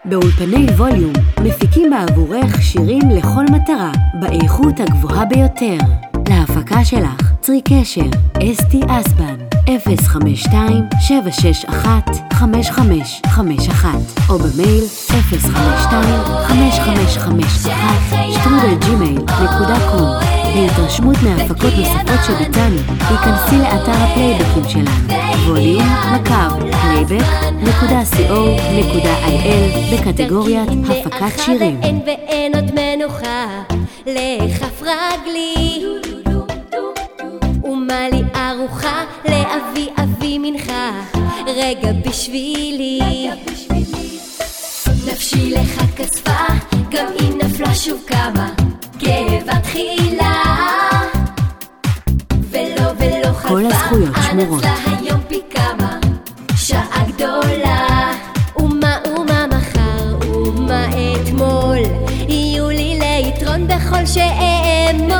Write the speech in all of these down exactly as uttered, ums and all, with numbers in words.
באולפני ווליום מפיקים בעבורך שירים לכל מטרה באיכות הגבוהה ביותר. להפקה שלך צרי קשר אסתי אסבן אפס חמש שתיים שבע שש אחת חמש חמש חמש אחת או במייל אפס חמש שתיים חמש חמש חמש אחת שטרודל ג'ימייל נקודה קום. להתרשמות מהפקות נוספות שביצענו היכנסי לאתר הפלייבקים שלנו ווליום מקב פלייבק נקודה סי או נקודה איי אל בקטגוריית הפקת שירים. ואין ואין עוד מנוחה לכף רגלי ומה לי ארוחה לאבי אבי מנחה רגע בשבילי נפשי לך כספה גם אם נפלה שוב כמה גאווה תחילה ולא ולא חלפה כל הזכויות שמורות היום פי כמה שעה גדולה ומה ומה מחר ומה אתמול יהיו לי ליתרון בכל שאמול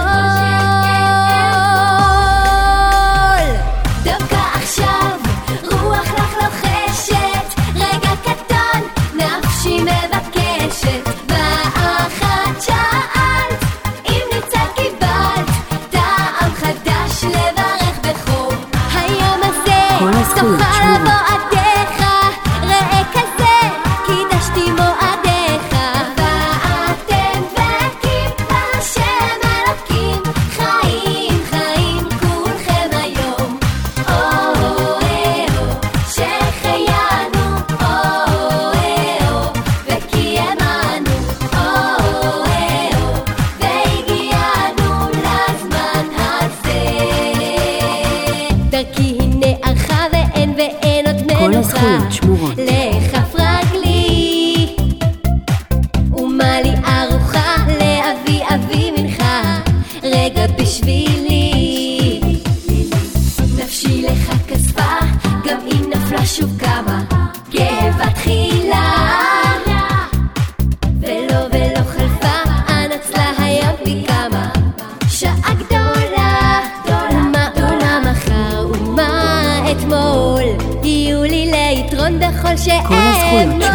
דווקא עכשיו רוח לך לוחשת רגע קטן נפשי מבקשת ואחת שאלת אם נמצא קיבלת טעם חדש לברך בחום היום הזה תוכל מועדיך ראה כזה קידשתי מועדיך ואתם וקים השם אלוקים חיים חיים כולכם היום או-או-או שחיינו או-או-או וקיימנו או-או-או והגיענו לזמן הזה דרכי הנה ערכה ואין ואין עוד כל מנוחה הזכויות שמורות לכף רגלי ומה לי ארוחה לאבי אבי מנחה רגע בשבילי נפשי לך כספה גם אם נפלה שוב כמה גאווה תחילה ולא ולא חלפה אנצלה היום פי כמה שעה גדולה ומה ומה מחר ומה אתמול יהיו לי ליתרון בכל שאמול כל הזכויות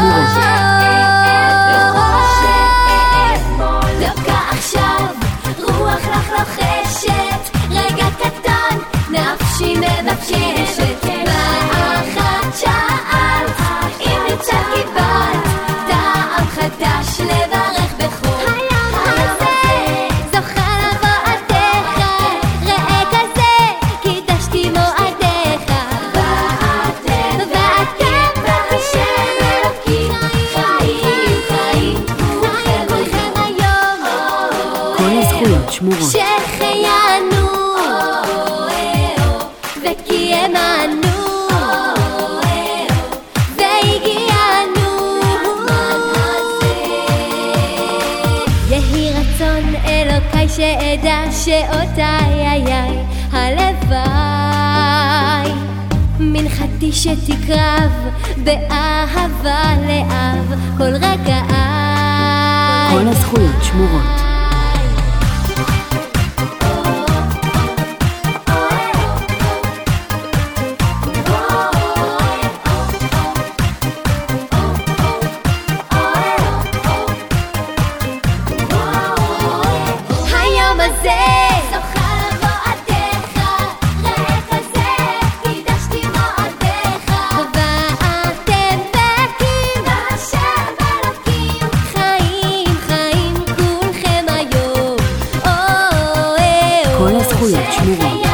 שמורות דווקא עכשיו רוח לך לוחשת רגע קטן נפשי מבקשת ואחת שאלת אם נמצא קיבלת טעם חדש לברך בחום היום הזה זוכה לבועדיך ראה כזה קידשתי מועדיך ואתם ואתם והשם אלוקים חיים חיים כולכם היום כל הזכויות שמורות שחיינו וקיימנו והגיענו יהי רצון אלוקי שאדע שאותי איי הלוואי מנחתי שתקרב באהבה לאב כל רגעי כל הזכויות שמורות היום הזה זוכה לבועדיך ראה כזה קידשתי מועדיך ואתם וקים השם אלוקים חיים חיים כולכם היום כל הזכויות שמורות